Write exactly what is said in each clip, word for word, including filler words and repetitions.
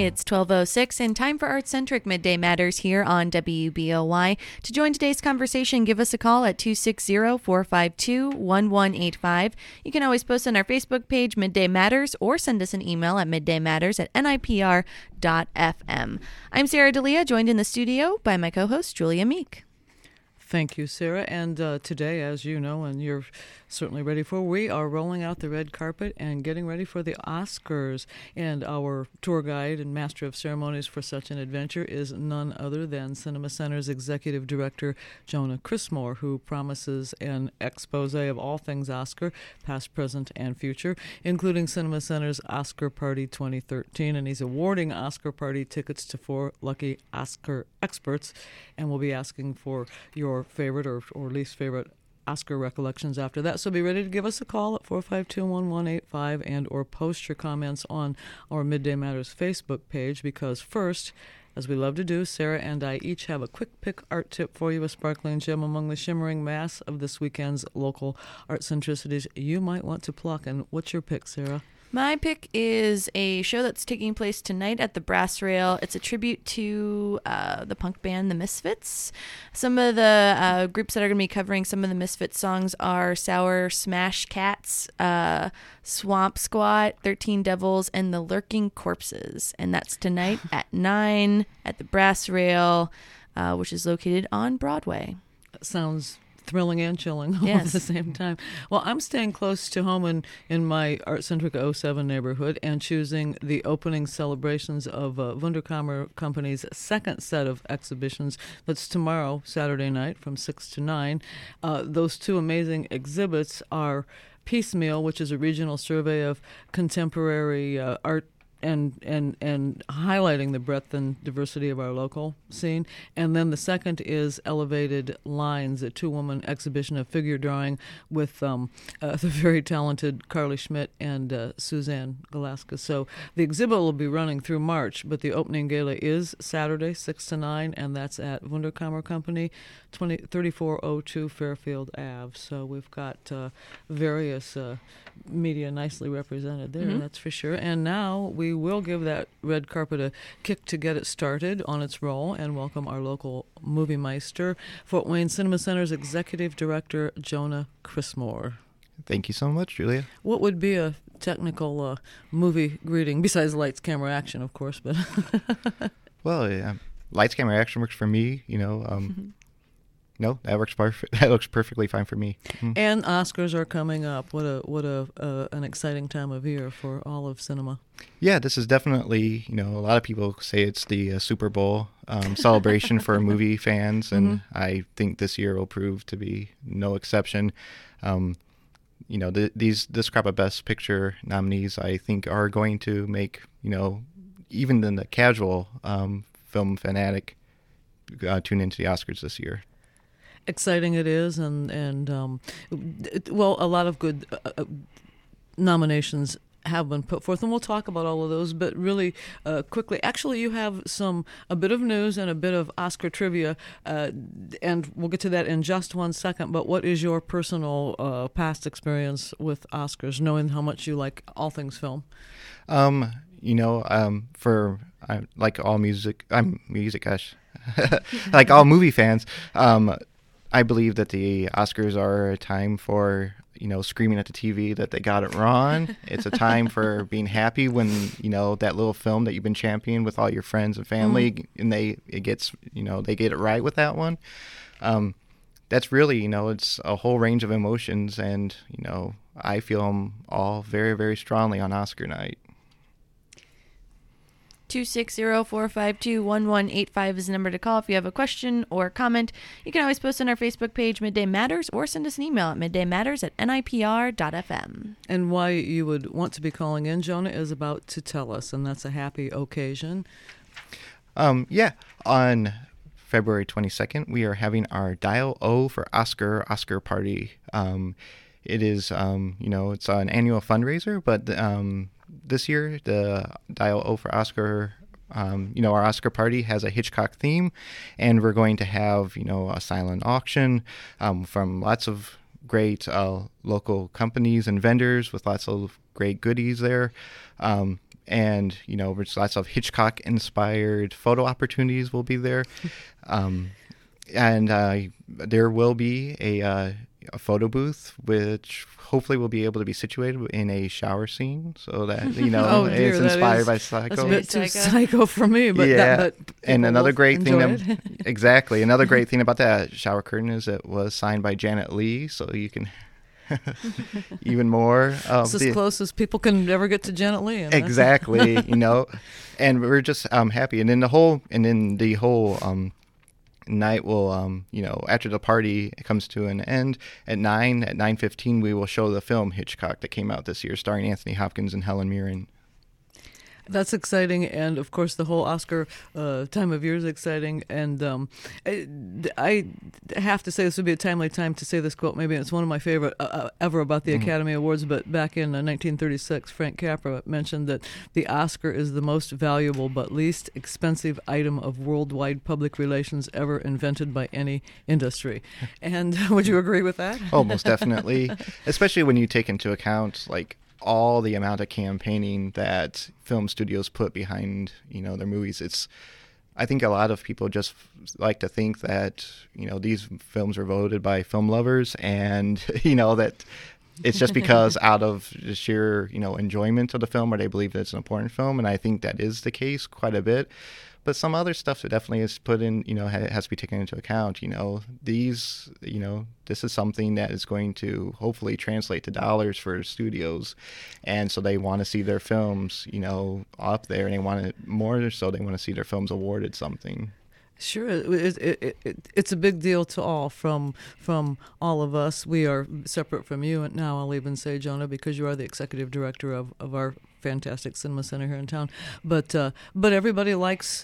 It's twelve oh six and time for Art-Centric Midday Matters here on W B O Y. To join today's conversation, give us a call at two six zero, four five two, one one eight five. You can always post on our Facebook page, Midday Matters, or send us an email at middaymatters at N I P R dot F M. I'm Sarah D'Elia, joined in the studio by my co-host, Julia Meek. Thank you, Sarah. And uh, today, as you know, and you're certainly ready for, we are rolling out the red carpet and getting ready for the Oscars. And our tour guide and master of ceremonies for such an adventure is none other than Cinema Center's executive director, Jonah Chrismore, who promises an expose of all things Oscar, past, present, and future, including Cinema Center's Oscar Party twenty thirteen. And he's awarding Oscar Party tickets to four lucky Oscar experts. And we'll be asking for your favorite or, or least favorite Oscar recollections after that. So be ready to give us a call at four five two, one one eight five and or post your comments on our Midday Matters Facebook page, because first, as we love to do, Sarah and I each have a quick pick art tip for you, a sparkling gem among the shimmering mass of this weekend's local art centricities you might want to pluck. And what's your pick, Sarah? My pick is a show that's taking place tonight at the Brass Rail. It's a tribute to uh, the punk band The Misfits. Some of the uh, groups that are going to be covering some of the Misfits songs are Sour Smash Cats, uh, Swamp Squat, thirteen Devils, and The Lurking Corpses. And that's tonight at nine at the Brass Rail, uh, which is located on Broadway. That sounds thrilling and chilling all yes. at the same time. Well, I'm staying close to home in, in my Art-Centric oh seven neighborhood and choosing the opening celebrations of uh, Wunderkammer Company's second set of exhibitions. That's tomorrow, Saturday night, from six to nine. Uh, those two amazing exhibits are Piecemeal, which is a regional survey of contemporary uh, art and and and highlighting the breadth and diversity of our local scene. And then the second is Elevated Lines, a two-woman exhibition of figure drawing with um, uh, the very talented Carly Schmidt and uh, Suzanne Galaska. So the exhibit will be running through March, but the opening gala is Saturday, six to nine, and that's at Wunderkammer Company, thirty-four oh two Fairfield Avenue. So we've got uh, various uh, media nicely represented there, mm-hmm. that's for sure. And now we We will give that red carpet a kick to get it started on its roll and welcome our local movie meister, Fort Wayne Cinema Center's executive director, Jonah Chrismore. Thank you so much, Julia. What would be a technical uh, movie greeting, besides lights, camera, action, of course? But well, yeah, lights, camera, action works for me, you know. Um, mm-hmm. No, that works perfect. That looks perfectly fine for me. Mm-hmm. And Oscars are coming up. What a what a uh, an exciting time of year for all of cinema. Yeah, this is definitely, you know, a lot of people say it's the uh, Super Bowl um, celebration for movie fans, and mm-hmm. I think this year will prove to be no exception. Um, you know, the, these this crop of Best Picture nominees, I think, are going to make, you know, even the casual um, film fanatic uh, tune into the Oscars this year. Exciting it is, and and um, well, a lot of good uh, nominations have been put forth, and we'll talk about all of those. But really, uh, quickly, actually, you have some a bit of news and a bit of Oscar trivia, uh, and we'll get to that in just one second. But what is your personal uh, past experience with Oscars, knowing how much you like all things film? Um, you know, um, for I, like all music, I'm music, gosh, like all movie fans. Um, I believe that the Oscars are a time for, you know, screaming at the T V that they got it wrong. It's a time for being happy when, you know, that little film that you've been championing with all your friends and family, mm. and they it gets, you know, they get it right with that one. Um, that's really, you know, it's a whole range of emotions, and, you know, I feel them all very, very strongly on Oscar night. two six zero, four five two, one one eight five is the number to call if you have a question or comment. You can always post on our Facebook page, Midday Matters, or send us an email at middaymatters at N I P R dot F M. And why you would want to be calling in, Jonah, is about to tell us, and that's a happy occasion. Um, yeah, on February twenty-second, we are having our Dial O for Oscar Oscar Party. Um, it is, um, you know, it's an annual fundraiser, but um, this year, the Dial O for Oscar, um, you know, our Oscar party has a Hitchcock theme, and we're going to have, you know, a silent auction um, from lots of great uh, local companies and vendors with lots of great goodies there. Um, and you know, there's lots of Hitchcock-inspired photo opportunities will be there, um, and uh, there will be a, uh, a photo booth, which hopefully will be able to be situated in a shower scene, so that you know oh, dear, it's inspired by That's Psycho. a bit too Psycho. psycho for me, but yeah, that, but and people another will great thing, enjoy that, it. exactly, another great thing about that shower curtain is it was signed by Janet Leigh, so you can even more. Um, It's as the- close as people can ever get to Janet Leigh. and that's- exactly, you know, and we're just um happy, and then the whole, and then the whole um. night will um you know after the party comes to an end at nine at nine fifteen we will show the film Hitchcock that came out this year starring Anthony Hopkins and Helen Mirren. That's exciting, and of course the whole Oscar uh, time of year is exciting. And um, I, I have to say this would be a timely time to say this quote. Maybe it's one of my favorite uh, ever about the Mhm. Academy Awards. But back in uh, nineteen thirty-six, Frank Capra mentioned that the Oscar is the most valuable but least expensive item of worldwide public relations ever invented by any industry. And would you agree with that? Oh, most definitely, especially when you take into account like all the amount of campaigning that film studios put behind, you know, their movies. It's, I think a lot of people just like to think that, you know, these films are voted by film lovers, and, you know, that it's just because out of the sheer, you know, enjoyment of the film, or they believe that it's an important film. And I think that is the case quite a bit. But some other stuff that definitely is put in, you know, ha- has to be taken into account. You know, these, you know, this is something that is going to hopefully translate to dollars for studios. And so they want to see their films, you know, up there, and they want it more so they want to see their films awarded something. Sure, it, it, it, it, it's a big deal to all from from all of us. We are separate from you, and now I'll even say, Jonah, because you are the executive director of, of our fantastic cinema center here in town. But uh, but everybody likes.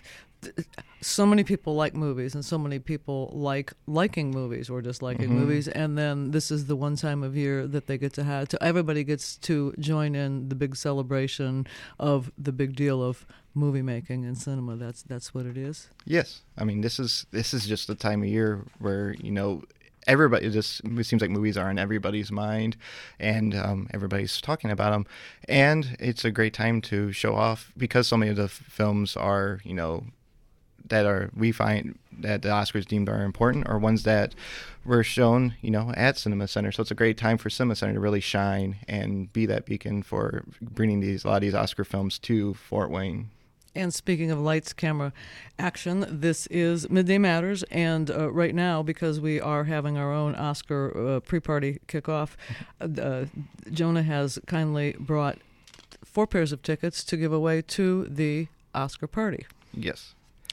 So many people like movies, and so many people like liking movies or disliking Mhm. movies, and then this is the one time of year that they get to have. To, everybody gets to join in the big celebration of the big deal of movie making and cinema. That's that's what it is. Yes, I mean this is this is just the time of year where, you know, everybody, it just it seems like movies are on everybody's mind, and um, everybody's talking about them, and it's a great time to show off because so many of the f- films are, you know, that are we find that the Oscars deemed are important, or ones that were shown, you know, at Cinema Center. So it's a great time for Cinema Center to really shine and be that beacon for bringing these a lot of these Oscar films to Fort Wayne. And speaking of lights, camera, action, this is Midday Matters. And uh, right now, because we are having our own Oscar uh, pre-party kickoff, uh, Jonah has kindly brought four pairs of tickets to give away to the Oscar party. Yes.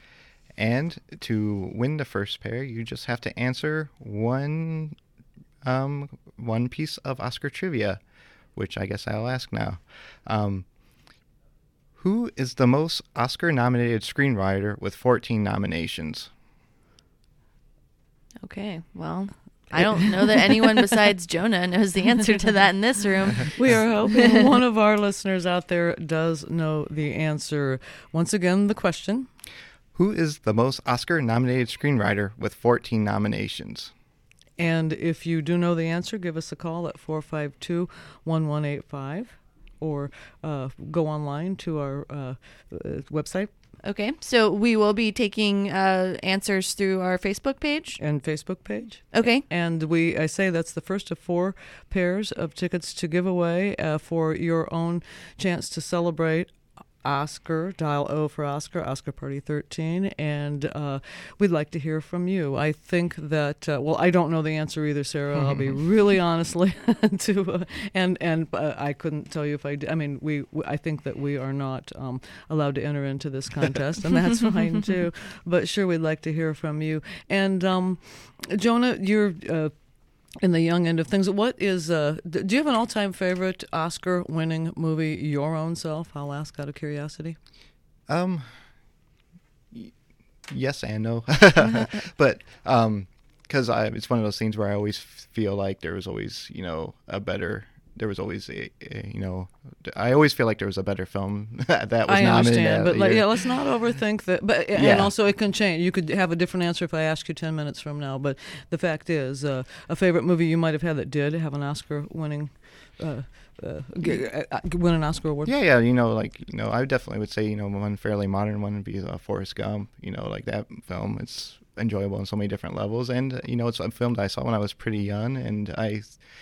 And to win the first pair, you just have to answer one um, one piece of Oscar trivia, which I guess I'll ask now. Um, who is the most Oscar-nominated screenwriter with fourteen nominations? Okay, well, I don't know that anyone besides Jonah knows the answer to that in this room. We are hoping one of our listeners out there does know the answer. Once again, the question. Who is the most Oscar-nominated screenwriter with fourteen nominations? And if you do know the answer, give us a call at four five two, one one eight five, or uh, go online to our uh, uh, website Okay, so we will be taking uh, answers through our Facebook page. and Facebook page. Okay. And we, I say that's the first of four pairs of tickets to give away uh, for your own chance to celebrate Oscar, dial O for Oscar, Oscar Party thirteen, and uh, we'd like to hear from you. I think that, uh, well, I don't know the answer either, Sarah. I'll be really honestly to, uh, and and uh, I couldn't tell you if I did. I mean, we, we I think that we are not um, allowed to enter into this contest, and that's fine too. But sure, we'd like to hear from you. And um, Jonah, you're. Uh, in the young end of things, what is, uh, do you have an all-time favorite Oscar-winning movie, your own self? I'll ask out of curiosity. Um, y- yes and no, but um, because I it's one of those things where I always feel like there was always, you know, a better there was always a, a you know I always feel like there was a better film that was I nominated. understand, that but like, year. yeah, let's not overthink that. But and Yeah. also it can change. You could have a different answer if I ask you ten minutes from now. But the fact is, uh, a favorite movie you might have had that did have an Oscar-winning. Uh, uh, g- uh, win an Oscar award. Yeah, yeah, you know, like you know, I definitely would say you know one fairly modern one would be uh, Forrest Gump. You know, like that film, it's enjoyable on so many different levels, and uh, you know, it's a film that I saw when I was pretty young, and I,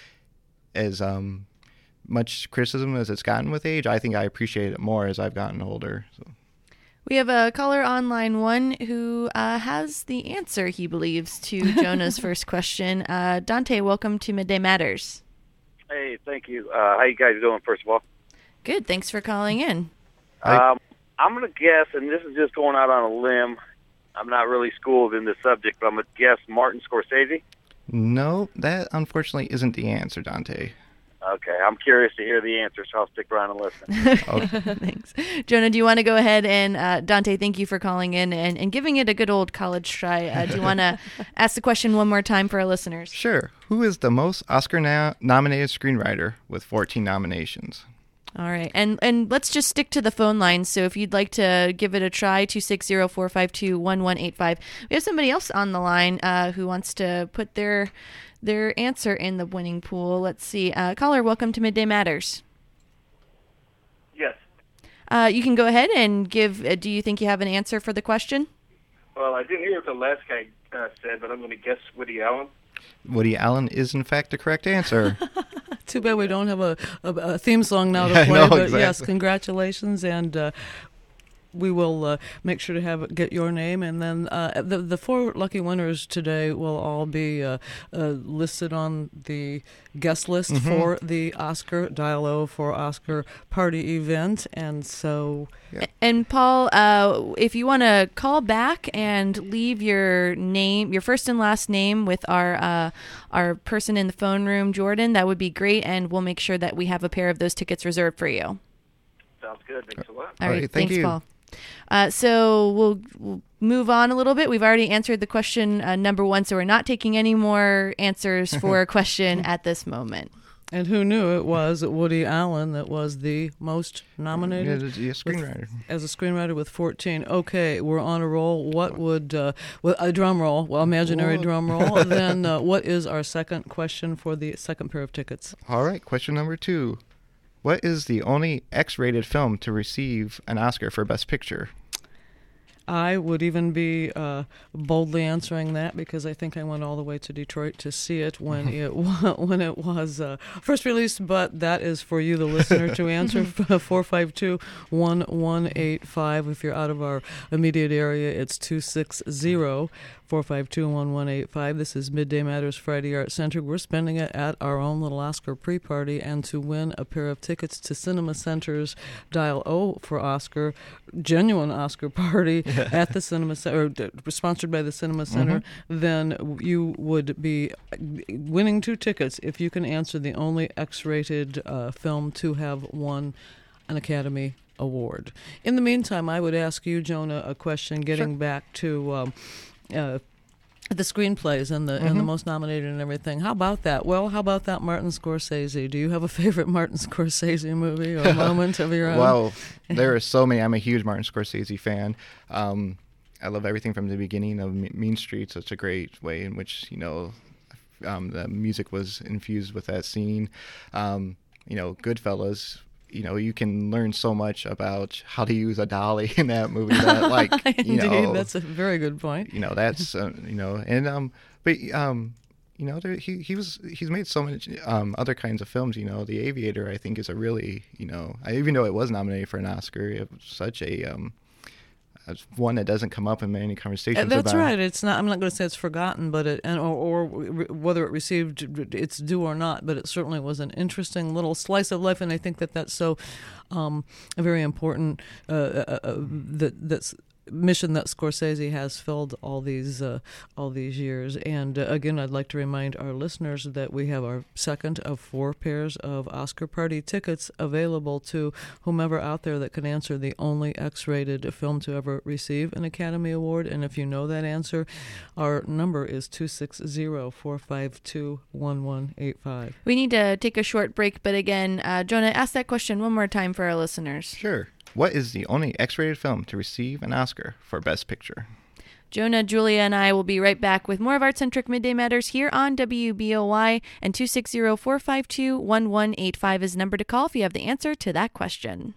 as um, much criticism as it's gotten with age, I think I appreciate it more as I've gotten older. So. We have a caller on line one who uh, has the answer, he believes, to Jonah's first question. Uh, Dante, welcome to Midday Matters. Hey, thank you. Uh, how you guys doing, first of all? Good. Thanks for calling in. Hi. Um, I'm going to guess, and this is just going out on a limb. I'm not really schooled in this subject, but I'm going to guess Martin Scorsese. No, that unfortunately isn't the answer, Dante. Okay, I'm curious to hear the answer, so I'll stick around and listen. Okay. Thanks. Jonah, do you want to go ahead and, uh, Dante, thank you for calling in and, and giving it a good old college try. Uh, do you want to ask the question one more time for our listeners? Sure. Who is the most Oscar-nominated screenwriter with fourteen nominations? All right. And and let's just stick to the phone lines. So if you'd like to give it a try, two six zero, four five two, one one eight five. We have somebody else on the line uh, who wants to put their their answer in the winning pool. Let's see. Uh, caller, welcome to Midday Matters. Yes. Uh, you can go ahead and give, uh, do you think you have an answer for the question? Well, I didn't hear what the last guy uh, said, but I'm going to guess Woody Allen. Woody Allen is in fact the correct answer. Too bad we don't have a, a, a theme song now to Yeah, I play. know, but exactly. yes, congratulations, and uh, we will uh, make sure to have get your name, and then uh, the the four lucky winners today will all be uh, uh, listed on the guest list Mm-hmm. for the Oscar Dial O for Oscar party event, and so. And Paul, uh, if you want to call back and leave your name, your first and last name with our uh, our person in the phone room, Jordan, that would be great, and we'll make sure that we have a pair of those tickets reserved for you. Sounds good. Thanks a lot. All All right, right, thank thanks, you. Paul. Uh, so we'll, we'll move on a little bit. We've already answered the question uh, number one, so we're not taking any more answers for a question at this moment. And who knew it was Woody Allen that was the most Yeah, nominated the- the screenwriter. as a screenwriter with fourteen. Okay, we're on a roll. What would uh, well, a drum roll? Well, imaginary Whoa. drum roll. Then uh, what is our second question for the second pair of tickets? All right, question number two. What is the only X-rated film to receive an Oscar for Best Picture? I would even be uh, boldly answering that because I think I went all the way to Detroit to see it when it wa- when it was uh, first released. But that is for you, the listener, to answer. four five two, one one eight five. If you're out of our immediate area, it's two six zero, four five two, one one eight five. This is Midday Matters Friday Art Center. We're spending it at our own little Oscar pre-party, and to win a pair of tickets to Cinema Center's Dial O for Oscar, genuine Oscar party at the Cinema Center, or d- sponsored by the Cinema Center, then you would be winning two tickets if you can answer the only X-rated uh, film to have won an Academy Award. In the meantime, I would ask you, Jonah, a question getting Sure. back to um, uh, the screenplays and the and the most nominated and everything. How about that? Well, how about that Martin Scorsese? Do you have a favorite Martin Scorsese movie or moment of your own? Well, there are so many. I'm a huge Martin Scorsese fan. Um, I love everything from the beginning of Me- Mean Streets. Such a great way in which, you know, um, the music was infused with that scene. Um, you know, Goodfellas. You know, you can learn so much about how to use a dolly in that movie. That, like, you Indeed, know, that's a very good point. you know, that's uh, you know, and um, but um, you know, there, he he was he's made so much um other kinds of films. You know, The Aviator, I think, is a really, you know, I, even though it was nominated for an Oscar, it was such a um. It's one that doesn't come up in many conversations. Uh, That's about. right. It's not. I'm not going to say it's forgotten, but it and or, or re- whether it received its due or not. But it certainly was an interesting little slice of life, and I think that that's so um, very important. Uh, uh, uh, that that's mission that Scorsese has filled all these uh, all these years. And uh, again, I'd like to remind our listeners that we have our second of four pairs of Oscar party tickets available to whomever out there that can answer the only X-rated film to ever receive an Academy Award. And if you know that answer, our number is two six zero, four five two, one one eight five. We need to take a short break, but again, uh, Jonah, ask that question one more time for our listeners. Sure. What is the only X-rated film to receive an Oscar for Best Picture? Jonah, Julia, and I will be right back with more of Art Centric Midday Matters here on W B O Y, and two six zero, four five two, one one eight five is the number to call if you have the answer to that question.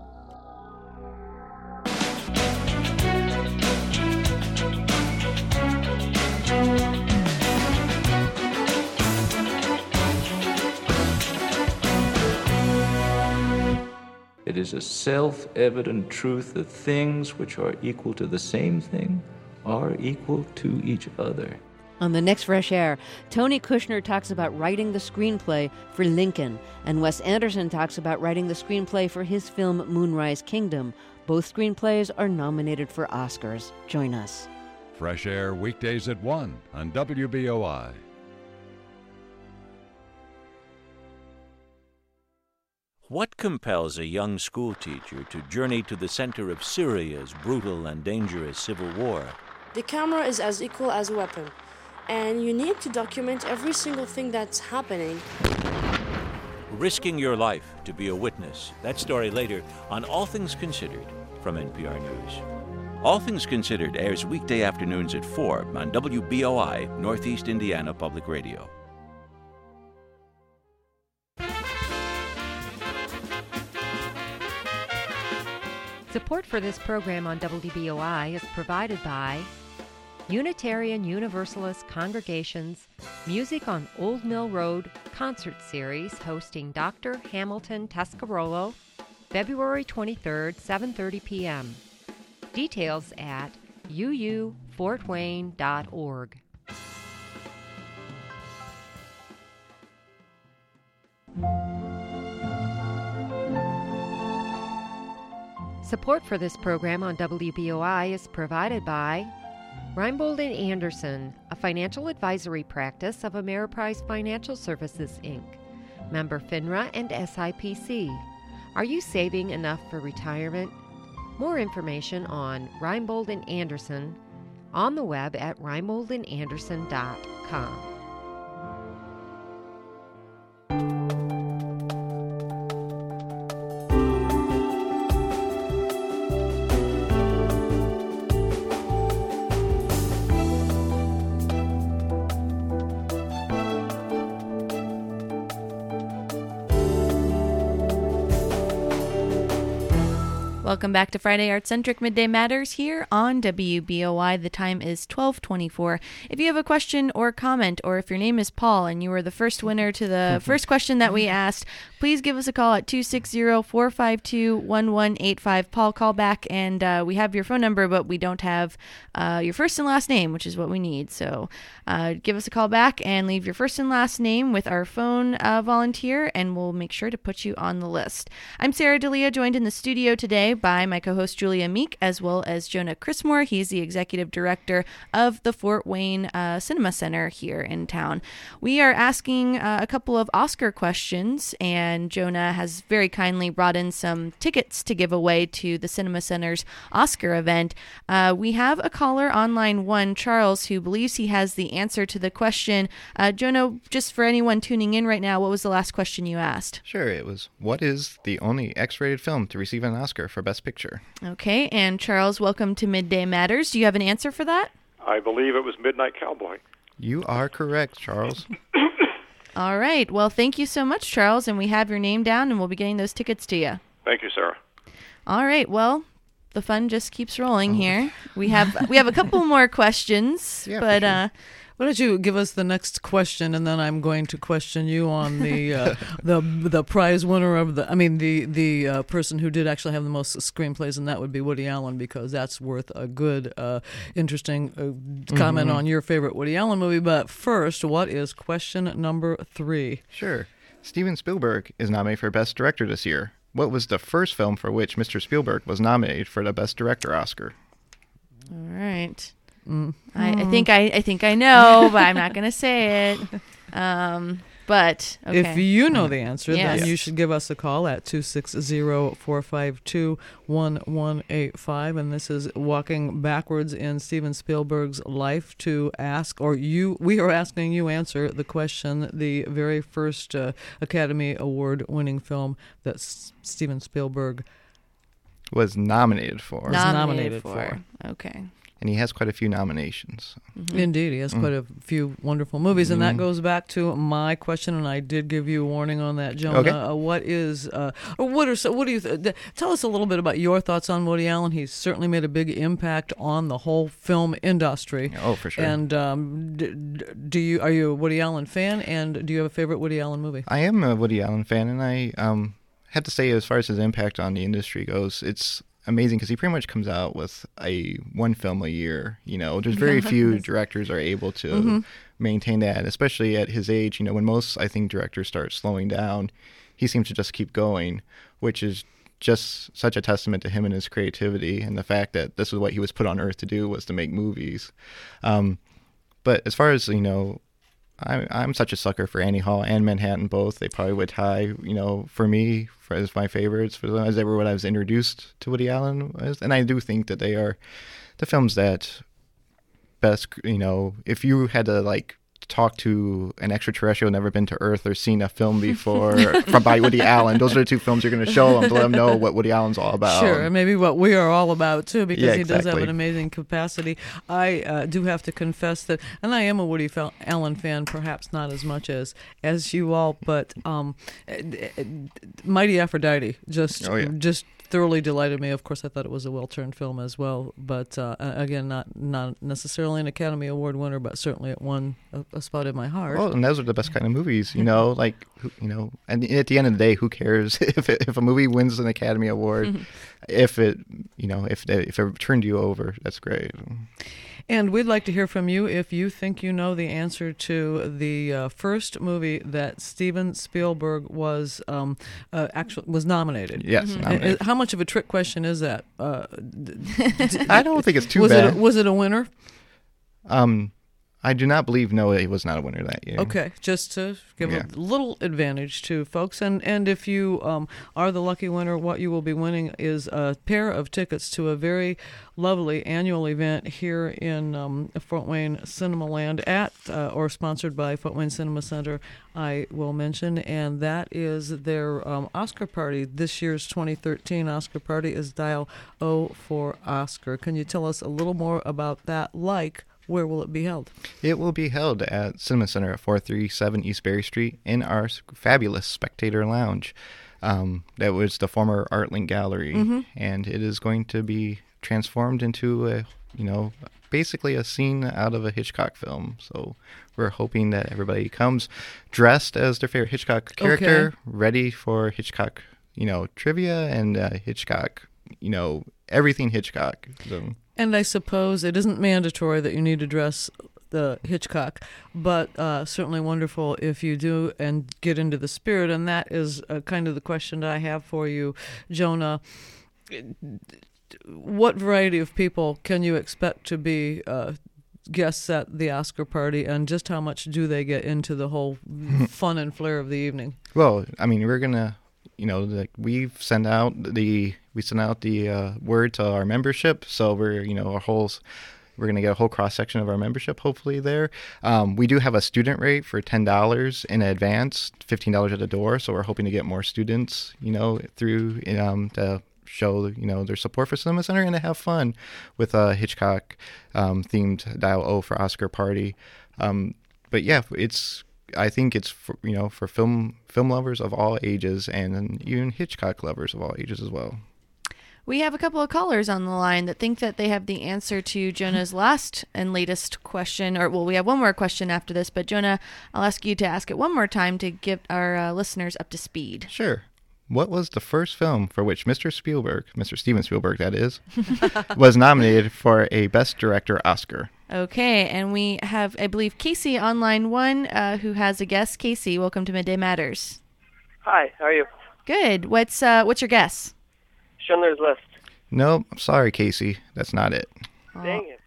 It is a self-evident truth that things which are equal to the same thing are equal to each other. On the next Fresh Air, Tony Kushner talks about writing the screenplay for Lincoln, and Wes Anderson talks about writing the screenplay for his film Moonrise Kingdom. Both screenplays are nominated for Oscars. Join us. Fresh Air weekdays at one on W B O I. What compels a young schoolteacher to journey to the center of Syria's brutal and dangerous civil war? The camera is as equal as a weapon, and you need to document every single thing that's happening. Risking your life to be a witness. That story later on All Things Considered from N P R News. All Things Considered airs weekday afternoons at four on W B O I, Northeast Indiana Public Radio. Support for this program on W B O I is provided by Unitarian Universalist Congregations Music on Old Mill Road concert series hosting Doctor Hamilton Tescarolo, February twenty-third, seven thirty p.m. Details at u u fort wayne dot org. Support for this program on W B O I is provided by Reinbold and Anderson, a financial advisory practice of Ameriprise Financial Services, Incorporated. Member FINRA and S I P C. Are you saving enough for retirement? More information on Reinbold and Anderson on the web at reinbold and anderson dot com. Welcome back to Friday Art Centric Midday Matters here on W B O I. The time is twelve twenty-four. If you have a question or comment, or if your name is Paul and you were the first winner to the first question that we asked, please give us a call at two six zero, four five two, one one eight five. Paul, call back, and uh, we have your phone number, but we don't have uh, your first and last name, which is what we need. So uh, give us a call back and leave your first and last name with our phone uh, volunteer, and we'll make sure to put you on the list. I'm Sarah D'Elia, joined in the studio today by my co-host Julia Meek, as well as Jonah Chrismore. He's the executive director of the Fort Wayne uh, Cinema Center here in town. We are asking uh, a couple of Oscar questions, and Jonah has very kindly brought in some tickets to give away to the Cinema Center's Oscar event. Uh, we have a caller on line one, Charles, who believes he has the answer to the question. Uh, Jonah, just for anyone tuning in right now, what was the last question you asked? Sure, it was, what is the only X-rated film to receive an Oscar for Best Picture? Okay, and Charles, welcome to Midday Matters. Do you have an answer for that? I believe it was Midnight Cowboy. You are correct, Charles. All right. Well, thank you so much, Charles, and we have your name down, and we'll be getting those tickets to you. Thank you, Sarah. All right. Well, the fun just keeps rolling here. We have we have a couple more questions, Yeah, but for sure. uh, Why don't you give us the next question, and then I'm going to question you on the uh, the the prize winner of the. I mean, the the uh, person who did actually have the most screenplays, and that would be Woody Allen, because that's worth a good, uh, interesting uh, comment Mm-hmm. on your favorite Woody Allen movie. But first, what is question number three? Sure. Steven Spielberg is nominated for Best Director this year. What was the first film for which Mister Spielberg was nominated for the Best Director Oscar? All right. Mm. I, I think I, I think I know, but I'm not going to say it. Um, but okay. If you know the answer, Yes. then you should give us a call at two six zero, four five two, one one eight five. And this is walking backwards in Steven Spielberg's life to ask, or you, we are asking you answer the question, the very first uh, Academy Award winning film that S- Steven Spielberg Was nominated for. was nominated for. Okay. And he has quite a few nominations. Mm-hmm. Indeed, he has Mm. quite a few wonderful movies, and that Mm. goes back to my question, and I did give you a warning on that, Jonah. Okay. Uh, what is, uh, or what are, so what do you, th- th- tell us a little bit about your thoughts on Woody Allen. He's certainly made a big impact on the whole film industry. Oh, for sure. And um, d- d- do you, are you a Woody Allen fan, and do you have a favorite Woody Allen movie? I am a Woody Allen fan, and I um, have to say, as far as his impact on the industry goes, it's amazing because he pretty much comes out with a one film a year. You know, there's very few directors are able to Mm-hmm. maintain that, especially at his age. You know, when most I think directors start slowing down, he seems to just keep going, which is just such a testament to him and his creativity and the fact that this is what he was put on earth to do, was to make movies. Um, but as far as, you know, I, I'm such a sucker for Annie Hall and Manhattan both. They probably would tie, you know, for me for, as my favorites. For as ever, when I was introduced to Woody Allen, was, and I do think that they are the films that best, you know, if you had to like talk to an extraterrestrial never been to Earth or seen a film before from by Woody Allen, those are the two films you're going to show them to let them know what Woody Allen's all about. Sure, and maybe what we are all about too, because Yeah, he does have exactly. an amazing capacity. I uh, do have to confess that, and I am a Woody Fel- Allen fan, perhaps not as much as as you all, but um, Mighty Aphrodite just Oh, yeah. just thoroughly delighted me. Of course, I thought it was a well-turned film as well, but uh, again, not not necessarily an Academy Award winner, but certainly it won a, a spot in my heart. Well, and those are the best kind of movies, you know. Like, who- you know, and at the end of the day, who cares if it, if a movie wins an Academy Award? Mm-hmm. If it, you know, if they, if it turned you over, that's great. And we'd like to hear from you if you think you know the answer to the uh, first movie that Steven Spielberg was um, uh, actually was nominated. Yes, Mm-hmm. nominated. Uh, How much of a trick question is that? Uh, d- d- I don't think it's too was bad. It, was it a winner? Um, I do not believe no, he was not a winner that year. Okay, just to give Yeah. a little advantage to folks. And, and if you um, are the lucky winner, what you will be winning is a pair of tickets to a very lovely annual event here in um, Fort Wayne Cinema Land at uh, or sponsored by Fort Wayne Cinema Center, I will mention. And that is their um, Oscar party. This year's twenty thirteen Oscar party is Dial O for Oscar. Can you tell us a little more about that? Like, where will it be held? It will be held at Cinema Center at four thirty-seven East Berry Street in our s- fabulous Spectator Lounge. Um, that was the former Artlink Gallery, Mm-hmm. and it is going to be transformed into a, you know, basically a scene out of a Hitchcock film. So we're hoping that everybody comes dressed as their favorite Hitchcock character, Okay. ready for Hitchcock, you know, trivia and uh, Hitchcock, you know, everything Hitchcock. So, And I suppose it isn't mandatory that you need to dress the Hitchcock, but uh, certainly wonderful if you do and get into the spirit. And that is uh, kind of the question that I have for you, Jonah. What variety of people can you expect to be uh, guests at the Oscar party, and just how much do they get into the whole fun and flair of the evening? well, I mean, we're gonna, you know, like we've sent out the we sent out the uh, word to our membership, so we're, you know, our whole s- we're gonna get a whole cross section of our membership hopefully there. Um, we do have a student rate for ten dollars in advance, fifteen dollars at the door. So we're hoping to get more students, you know, through um, to show, you know, their support for Cinema Center and to have fun with a Hitchcock um, themed Dial O for Oscar party. Um, but yeah, it's. I think it's for, you know, for film film lovers of all ages and even Hitchcock lovers of all ages as well. We have a couple of callers on the line that think that they have the answer to Jonah's last and latest question. Or, well, we have one more question after this, but Jonah, I'll ask you to ask it one more time to get our uh, listeners up to speed. Sure. What was the first film for which Mister Spielberg, Mister Steven Spielberg, that is, was nominated for a Best Director Oscar? Okay, and we have, I believe, Casey on line one, uh, who has a guess. Casey, welcome to Midday Matters. Hi, how are you? Good. What's uh, what's your guess? Schindler's List. No, I'm sorry, Casey. That's not it. Dang it.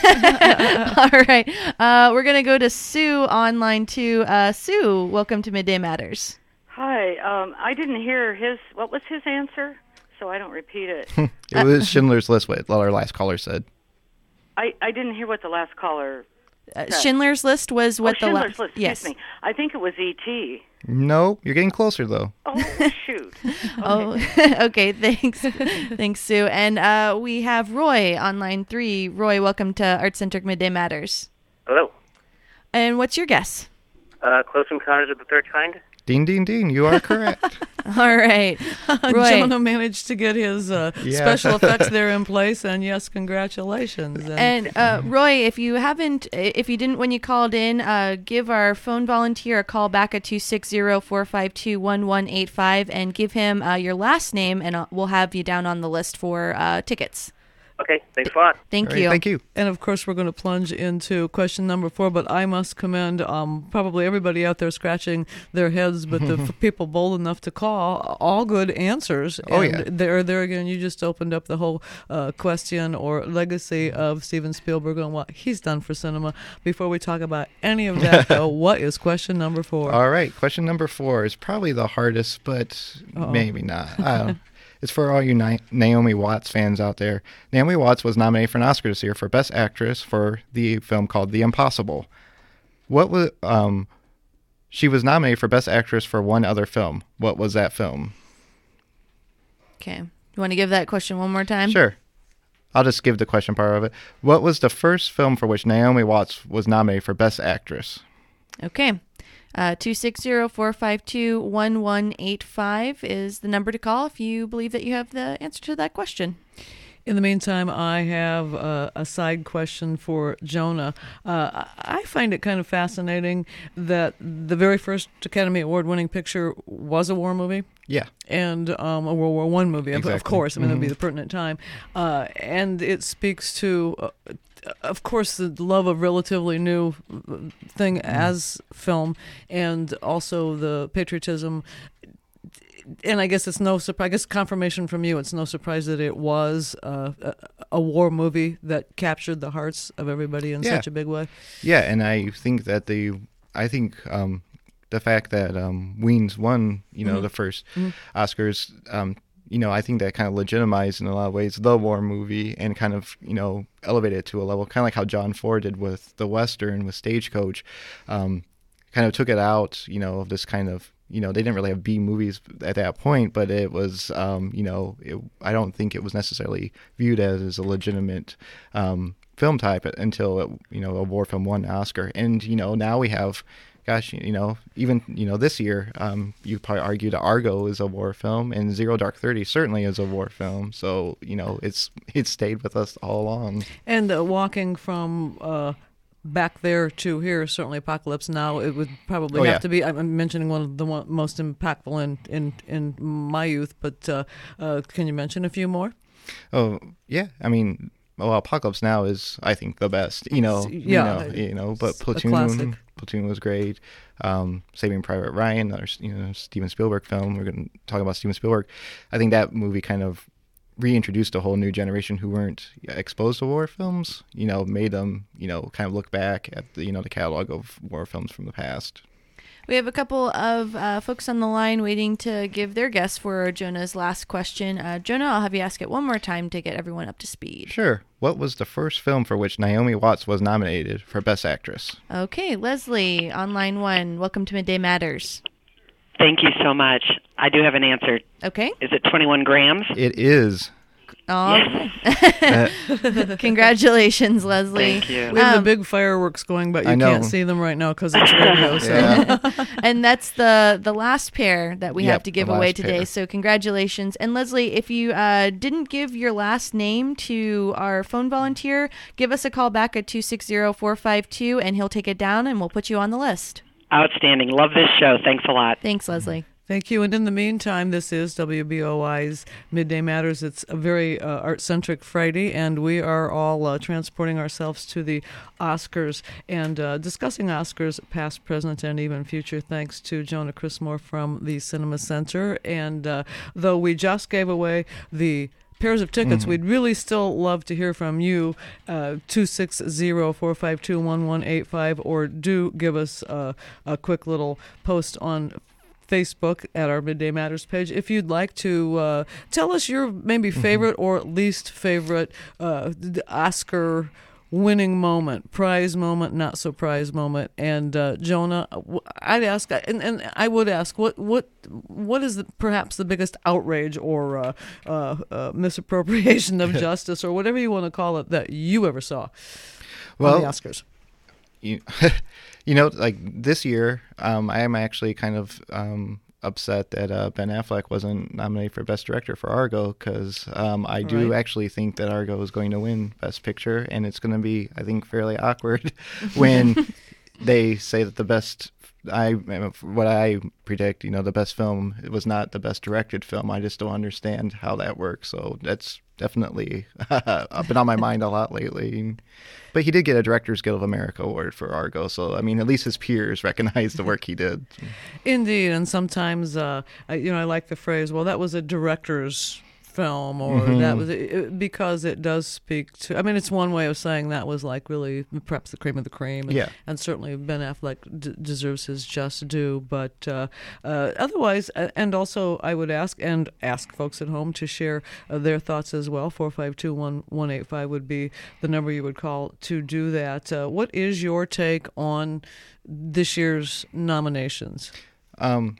All right. Uh, we're going to go to Sue on line two. Uh, Sue, welcome to Midday Matters. Hi. Um, I didn't hear his, what was his answer? So I don't repeat it. It was Schindler's List, what our last caller said. I, I didn't hear what the last caller Uh, said. Schindler's List was what oh, the Schindler's la- List, excuse yes. me. I think it was E T No, you're getting closer, though. Oh, shoot. Oh, okay. Thanks, thanks, Sue. And uh, we have Roy on line three. Roy, welcome to Art Centric Midday Matters. Hello. And what's your guess? Uh, Close Encounters of the Third Kind. Ding, ding, ding. You are correct. All right. Roy. Jonah managed to get his uh, Yeah. special effects there in place, and yes, congratulations. And uh, Roy, if you haven't, if you didn't when you called in, uh, give our phone volunteer a call back at two six zero, four five two, one one eight five and give him uh, your last name, and uh, we'll have you down on the list for uh, tickets. Okay, thanks a lot. Thank All right, you. Thank you. And of course, we're going to plunge into question number four. But I must commend um, probably everybody out there scratching their heads, but the f- people bold enough to call, all good answers. Oh, and yeah. There, there again, you just opened up the whole uh, question or legacy of Steven Spielberg and what he's done for cinema. Before we talk about any of that, though, what is question number four? All right. Question number four is probably the hardest, but Uh-oh. maybe not. I don't know. It's for all you Ni- Naomi Watts fans out there. Naomi Watts was nominated for an Oscar this year for Best Actress for the film called The Impossible. What was um, she was nominated for Best Actress for one other film. What was that film? Okay. You want to give that question one more time? Sure. I'll just give the question part of it. What was the first film for which Naomi Watts was nominated for Best Actress? Okay. Uh, two six zero, four five two, one one eight five is the number to call if you believe that you have the answer to that question. In the meantime, I have uh, a side question for Jonah. Uh, I find it kind of fascinating that the very first Academy Award-winning picture was a war movie. Yeah. And um, a World War One movie, of- of Exactly. course. I mean, Mhm. that would be the pertinent time. Uh, and it speaks to... Uh, of course, the love of relatively new thing as film, and also the patriotism. And I guess it's no surprise. I guess confirmation from you. It's no surprise that it was uh, a, a war movie that captured the hearts of everybody in Yeah. such a big way. Yeah, and I think that the I think um, the fact that um, Weens won, you know, Mhm. the first Mhm. Oscars, um, you know, I think that kind of legitimized in a lot of ways the war movie and kind of, you know, elevated it to a level, kind of like how John Ford did with the Western, with Stagecoach, um, kind of took it out, you know, of this kind of, you know, they didn't really have B movies at that point, but it was, um, you know, it, I don't think it was necessarily viewed as, as a legitimate um, film type until, it, you know, a war film won an Oscar. And, you know, now we have, gosh, you know, even, you know, this year, um, you probably argue that Argo is a war film and Zero Dark Thirty certainly is a war film. So, you know, it's it's stayed with us all along. And uh, walking from uh, back there to here, certainly Apocalypse Now, it would probably Oh, have yeah. to be, I'm mentioning one of the one, most impactful in, in, in my youth, but uh, uh, can you mention a few more? Oh, yeah. I mean, well, Apocalypse Now is, I think, the best, you know, Yeah. you know, you know but It's a Platoon, classic. Platoon was great. Um, Saving Private Ryan, another, you know, Steven Spielberg film. We're going to talk about Steven Spielberg. I think that movie kind of reintroduced a whole new generation who weren't exposed to war films, you know, made them, you know, kind of look back at the, you know, the catalog of war films from the past. We have a couple of uh, folks on the line waiting to give their guess for Jonah's last question. Uh, Jonah, I'll have you ask it one more time to get everyone up to speed. Sure. What was the first film for which Naomi Watts was nominated for Best Actress? Okay, Leslie on line one. Welcome to Midday Matters. Thank you so much. I do have an answer. Okay. Is it twenty-one grams? It is. Oh, congratulations, Leslie. Thank you. We have Um, the big fireworks going, but I you know. can't see them right now because it's radio. So. Yeah. and that's the the last pair that we Yep, have to give the away last today. pair. So congratulations. And Leslie, if you uh, didn't give your last name to our phone volunteer, give us a call back at two six zero, four five two, and he'll take it down and we'll put you on the list. Outstanding. Love this show. Thanks a lot. Thanks, Leslie. Thank you. And in the meantime, this is W B O I's Midday Matters. It's a very uh, art-centric Friday, and we are all uh, transporting ourselves to the Oscars and uh, discussing Oscars past, present, and even future, thanks to Jonah Chrismore from the Cinema Center. And uh, though we just gave away the pairs of tickets, Mhm. we'd really still love to hear from you. Uh, two six zero, four five two, one one eight five, or do give us uh, a quick little post on Facebook at our Midday Matters page if you'd like to uh, tell us your maybe favorite or least favorite uh, d- Oscar winning moment, prize moment, not so prize moment. And uh, Jonah, w- I'd ask, and, and I would ask, what what what is the, perhaps the biggest outrage or uh, uh, uh, misappropriation of justice, or whatever you want to call it, that you ever saw Well, on the Oscars? You, you know, like this year, um, I am actually kind of um, upset that uh, Ben Affleck wasn't nominated for Best Director for Argo, because um, I do Right. actually think that Argo is going to win Best Picture, and it's going to be, I think, fairly awkward when they say that the best. I what I predict, you know, the best film was not the best directed film. I just don't understand how that works. So that's definitely been on my mind a lot lately. But he did get a Directors Guild of America award for Argo, so I mean, at least his peers recognize the work he did. Indeed, and sometimes, uh, I, you know, I like the phrase, well, that was a director's film, or Mhm. that was it, because it does speak to, I mean, it's one way of saying that was like really perhaps the cream of the cream. And, Yeah. and certainly Ben Affleck d- deserves his just due. But uh, uh, otherwise, uh, and also I would ask, and ask folks at home to share uh, their thoughts as well. four five two, one one eight five would be the number you would call to do that. Uh, what is your take on this year's nominations? Um,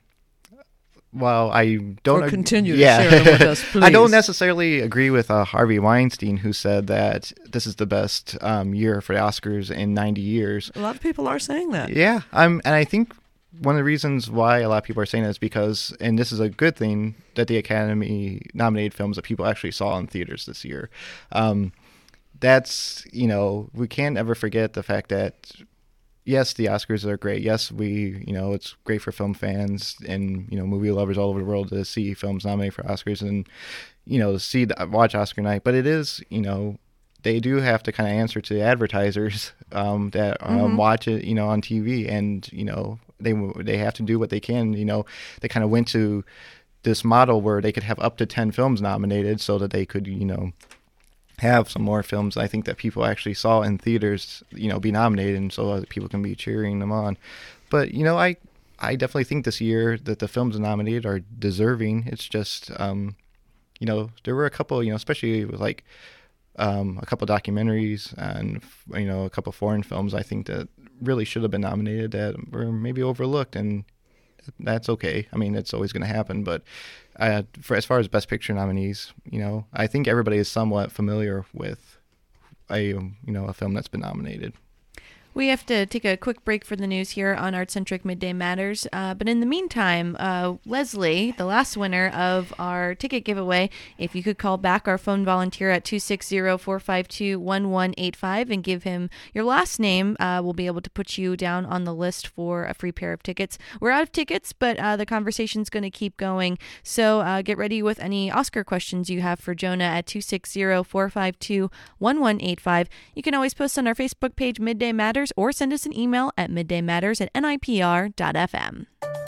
Well, I don't Or ag- continue to yeah. share them with us, I don't please. necessarily agree with uh, Harvey Weinstein, who said that this is the best um, year for the Oscars in ninety years. A lot of people are saying that. Yeah, um, and I think one of the reasons why a lot of people are saying that is because, and this is a good thing, that the Academy nominated films that people actually saw in theaters this year. Um, that's, you know, we can't ever forget the fact that, yes, the Oscars are great. Yes, we, you know, it's great for film fans and, you know, movie lovers all over the world to see films nominated for Oscars and, you know, see the, watch Oscar night. But it is, you know, they do have to kind of answer to the advertisers um, that um, Mhm. watch it, you know, on T V, and you know, they they have to do what they can. You know, they kind of went to this model where they could have up to ten films nominated, so that they could, you know, have some more films I think that people actually saw in theaters, you know, be nominated, and so other people can be cheering them on. But, you know, I I definitely think this year that the films nominated are deserving. It's just, um, you know, there were a couple, you know, especially with like um, a couple documentaries and, you know, a couple foreign films I think that really should have been nominated that were maybe overlooked, and that's okay. I mean, it's always going to happen, but uh, for as far as Best Picture nominees, you know, I think everybody is somewhat familiar with a um, you know a film that's been nominated. We have to take a quick break for the news here on Art-Centric Midday Matters. Uh, but in the meantime, uh, Leslie, the last winner of our ticket giveaway, if you could call back our phone volunteer at two six zero, four five two, one one eight five and give him your last name, uh, we'll be able to put you down on the list for a free pair of tickets. We're out of tickets, but uh, the conversation's going to keep going. So uh, get ready with any Oscar questions you have for Jonah at two six zero, four five two, one one eight five. You can always post on our Facebook page, Midday Matters, or send us an email at middaymatters at N I P R dot F M.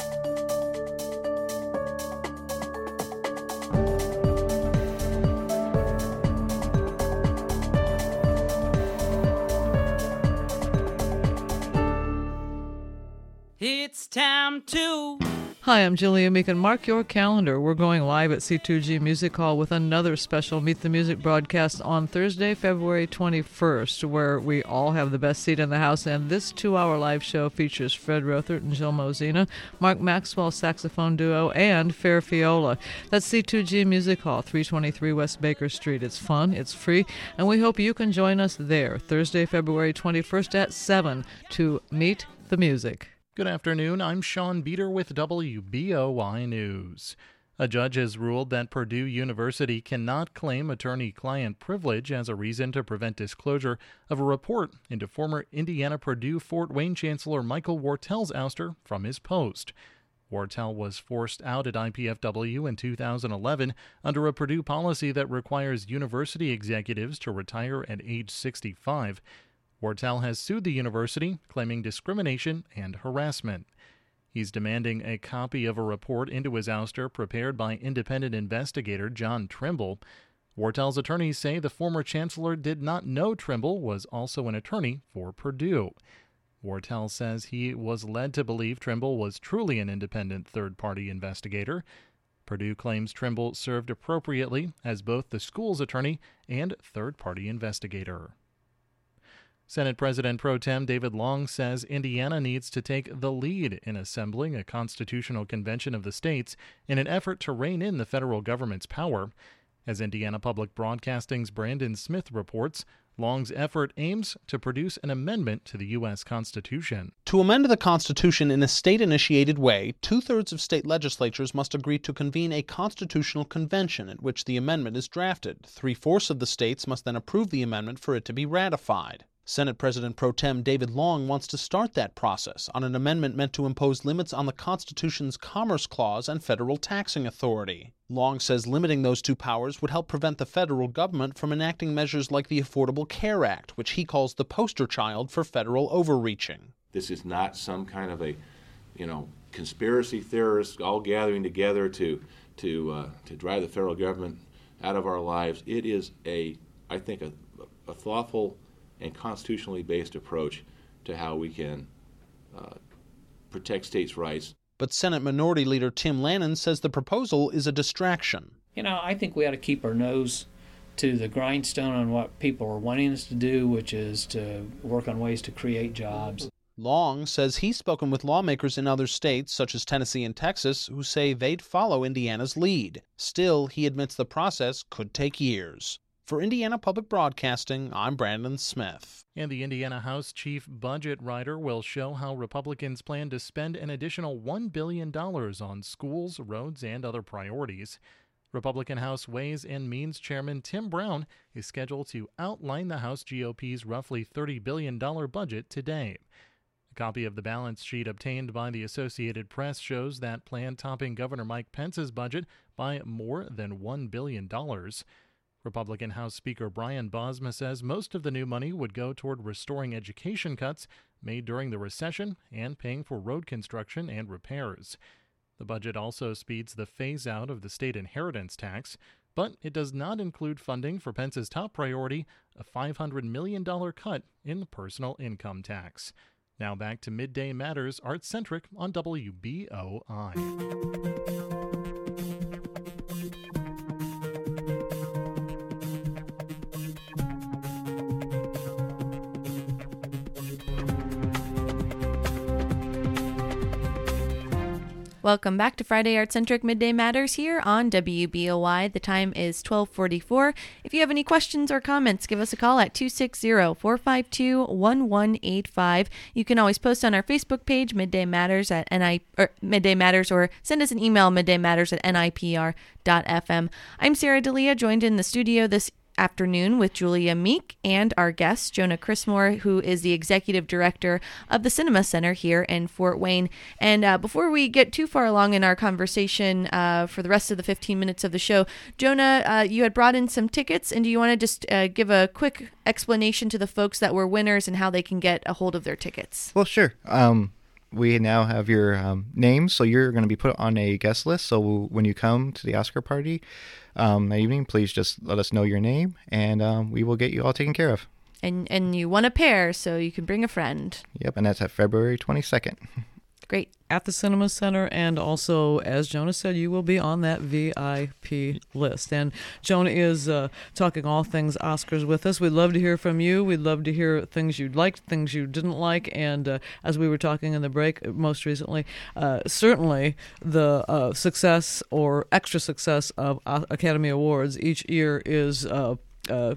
It's time to... Hi, I'm Julia Meekin. Mark your calendar. We're going live at C two G Music Hall with another special Meet the Music broadcast on Thursday, February twenty-first, where we all have the best seat in the house. And this two-hour live show features Fred Rothert and Jill Mosina, Mark Maxwell saxophone duo, and Fair Fiola. That's C two G Music Hall, three twenty-three West Baker Street. It's fun, it's free, and we hope you can join us there Thursday, February twenty-first at seven to meet the music. Good afternoon. I'm Sean Beater with W B O I News. A judge has ruled that Purdue University cannot claim attorney-client privilege as a reason to prevent disclosure of a report into former Indiana Purdue Fort Wayne Chancellor Michael Wartel's ouster from his post. Wartel was forced out at I P F W in two thousand eleven under a Purdue policy that requires university executives to retire at age sixty-five. Wartel has sued the university, claiming discrimination and harassment. He's demanding a copy of a report into his ouster prepared by independent investigator John Trimble. Wartel's attorneys say the former chancellor did not know Trimble was also an attorney for Purdue. Wartel says he was led to believe Trimble was truly an independent third-party investigator. Purdue claims Trimble served appropriately as both the school's attorney and third-party investigator. Senate President Pro Tem David Long says Indiana needs to take the lead in assembling a constitutional convention of the states in an effort to rein in the federal government's power. As Indiana Public Broadcasting's Brandon Smith reports, Long's effort aims to produce an amendment to the U S Constitution. To amend the Constitution in a state-initiated way, two-thirds of state legislatures must agree to convene a constitutional convention at which the amendment is drafted. Three-fourths of the states must then approve the amendment for it to be ratified. Senate President Pro Tem David Long wants to start that process on an amendment meant to impose limits on the Constitution's Commerce Clause and federal taxing authority. Long says limiting those two powers would help prevent the federal government from enacting measures like the Affordable Care Act, which he calls the poster child for federal overreaching. This is not some kind of a, you know, conspiracy theorists all gathering together to to uh, to drive the federal government out of our lives. It is a, I think, a, a thoughtful and constitutionally based approach to how we can uh, protect states' rights. But Senate Minority Leader Tim Lannon says the proposal is a distraction. You know, I think we ought to keep our nose to the grindstone on what people are wanting us to do, which is to work on ways to create jobs. Long says he's spoken with lawmakers in other states, such as Tennessee and Texas, who say they'd follow Indiana's lead. Still, he admits the process could take years. For Indiana Public Broadcasting, I'm Brandon Smith. And the Indiana House Chief Budget Writer will show how Republicans plan to spend an additional one billion dollars on schools, roads, and other priorities. Republican House Ways and Means Chairman Tim Brown is scheduled to outline the House G O P's roughly thirty billion dollars budget today. A copy of the balance sheet obtained by the Associated Press shows that plan topping Governor Mike Pence's budget by more than one billion dollars. Republican House Speaker Brian Bosma says most of the new money would go toward restoring education cuts made during the recession and paying for road construction and repairs. The budget also speeds the phase-out of the state inheritance tax, but it does not include funding for Pence's top priority, a five hundred million dollars cut in personal income tax. Now back to Midday Matters, Art-Centric on W B O I. Welcome back to Friday Art-Centric Midday Matters here on W B O I. The time is twelve forty-four. If you have any questions or comments, give us a call at two six zero, four five two, one one eight five. You can always post on our Facebook page, Midday Matters at N I or Midday Matters, or send us an email, middaymatters at N I P R dot F M. I'm Sarah D'Elia, joined in the studio this afternoon with Julia Meek and our guest, Jonah Chrismore, who is the executive director of the Cinema Center here in Fort Wayne. And uh, before we get too far along in our conversation uh, for the rest of the fifteen minutes of the show, Jonah, uh, you had brought in some tickets, and do you want to just uh, give a quick explanation to the folks that were winners and how they can get a hold of their tickets? Well, sure. Um, we now have your um, names, so you're going to be put on a guest list. So when you come to the Oscar party um, that evening, please just let us know your name, and um, we will get you all taken care of. And and you won a pair, so you can bring a friend. Yep, and that's at February twenty-second. Great. At the Cinema Center, and also, as Jonah said, you will be on that V I P list. And Jonah is uh, talking all things Oscars with us. We'd love to hear from you. We'd love to hear things you liked, things you didn't like. And uh, as we were talking in the break most recently, uh, certainly the uh, success or extra success of Academy Awards each year is uh, uh,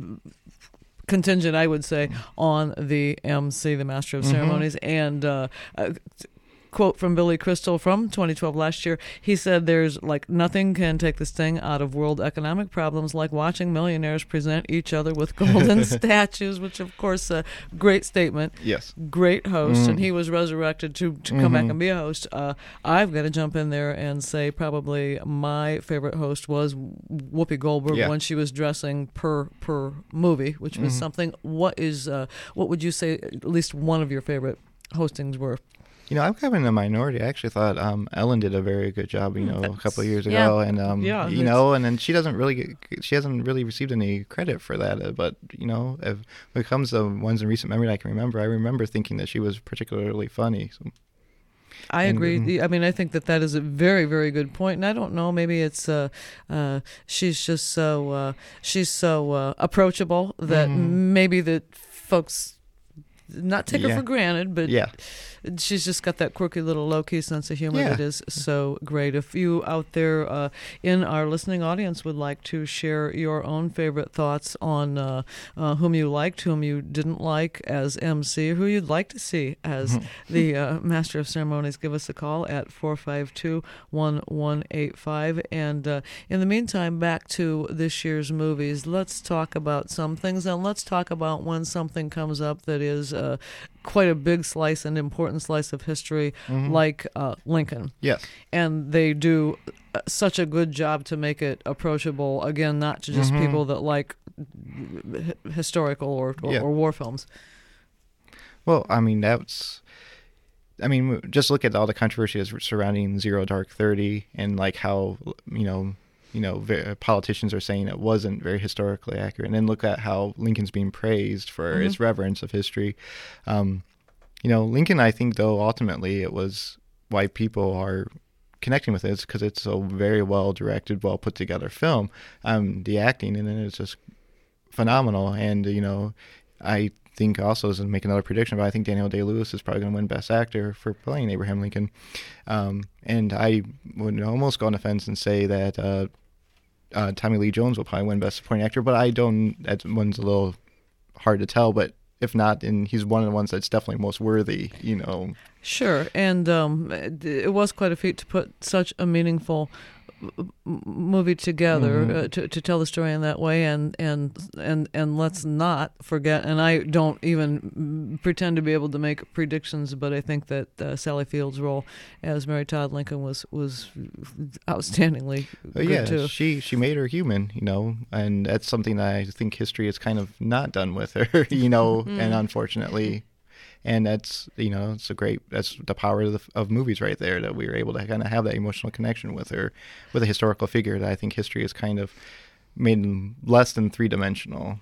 contingent, I would say, on the M C, the Master of Ceremonies. Mm-hmm. And uh, uh, quote from Billy Crystal from twenty twelve last year, he said there's like nothing can take the sting out of world economic problems like watching millionaires present each other with golden statues, which of course a great statement. Yes. Great host. Mm-hmm. And he was resurrected to, to come mm-hmm. back and be a host. Uh, I've got to jump in there and say probably my favorite host was Whoopi Goldberg yeah. when she was dressing per per movie, which was mm-hmm. something. What is uh, what would you say at least one of your favorite hostings were? You know, I'm kind of in the minority. I actually thought um, Ellen did a very good job, you know, a couple of years yeah. ago, and um, Yeah, you it's- know, and then she doesn't really get, she hasn't really received any credit for that. uh, But you know, if, when it comes to ones in recent memory that I can remember, I remember thinking that she was particularly funny. So. I And, agree. um, The- I mean, I think that that is a very, very good point. And I don't know, maybe it's uh, uh, she's just so uh, she's so uh, approachable that Mhm. maybe that folks not take her Yeah. for granted, but Yeah. she's just got that quirky little low-key sense of humor Yeah. that is so great. If you out there uh, in our listening audience would like to share your own favorite thoughts on uh, uh, whom you liked, whom you didn't like as M C, who you'd like to see as the uh, Master of Ceremonies, give us a call at four five two, one one eight five. And uh, in the meantime, back to this year's movies. Let's talk about some things, and let's talk about when something comes up that is uh, quite a big slice and important slice of history, Mhm. like uh, Lincoln. Yes. And they do uh, such a good job to make it approachable, again, not to just Mhm. people that like h- historical or, or, Yeah. or war films. Well, I mean, that's, I mean, just look at all the controversies surrounding Zero Dark Thirty and like how, you know, you know, ve- politicians are saying it wasn't very historically accurate. And then look at how Lincoln's being praised for Mhm. its reverence of history. Um, you know, Lincoln, I think, though, ultimately it was why people are connecting with it because it's a very well directed, well put together film. Um, the acting in it is just phenomenal. And, you know, I think also, as to make another prediction, but I think Daniel Day-Lewis is probably going to win Best Actor for playing Abraham Lincoln. Um, and I would almost go on the fence and say that uh, uh, Tommy Lee Jones will probably win Best Supporting Actor, but I don't, that one's a little hard to tell, but if not, then he's one of the ones that's definitely most worthy, you know. Sure, and um, it, it was quite a feat to put such a meaningful m- movie together Mhm. uh, to to tell the story in that way, and and and and let's not forget. And I don't even pretend to be able to make predictions, but I think that uh, Sally Field's role as Mary Todd Lincoln was was outstandingly But good yeah, too. she she made her human, you know, and that's something that I think history has kind of not done with her, you know, Mm. and unfortunately, and that's, you know, it's a great, that's the power of, the, of movies right there, that we were able to kind of have that emotional connection with her, with a historical figure that I think history has kind of made less than three dimensional.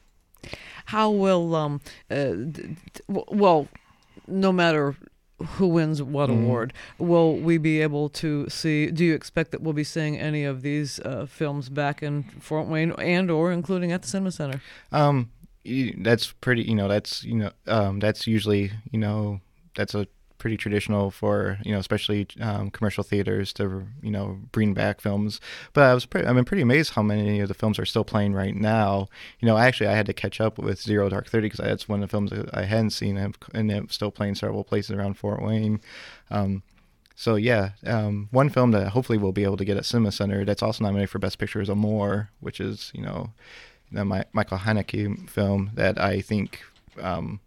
How will um uh, d- d- w- well, no matter who wins what Mhm. award, will we be able to see? Do you expect that we'll be seeing any of these uh, films back in Fort Wayne and or including at the Cinema Center? Um, you- that's pretty, you know, that's, you know, um, that's usually, you know, that's a pretty traditional for, you know, especially um, commercial theaters to, you know, bring back films. But I was pretty, I've been pretty amazed how many of the films are still playing right now. You know, actually I had to catch up with Zero Dark Thirty because that's one of the films that I hadn't seen, and and it's still playing several places around Fort Wayne. Um, so yeah, um, one film that hopefully we'll be able to get at Cinema Center that's also nominated for Best Picture is Amour, which is, you know, the my, Michael Haneke film that I think um,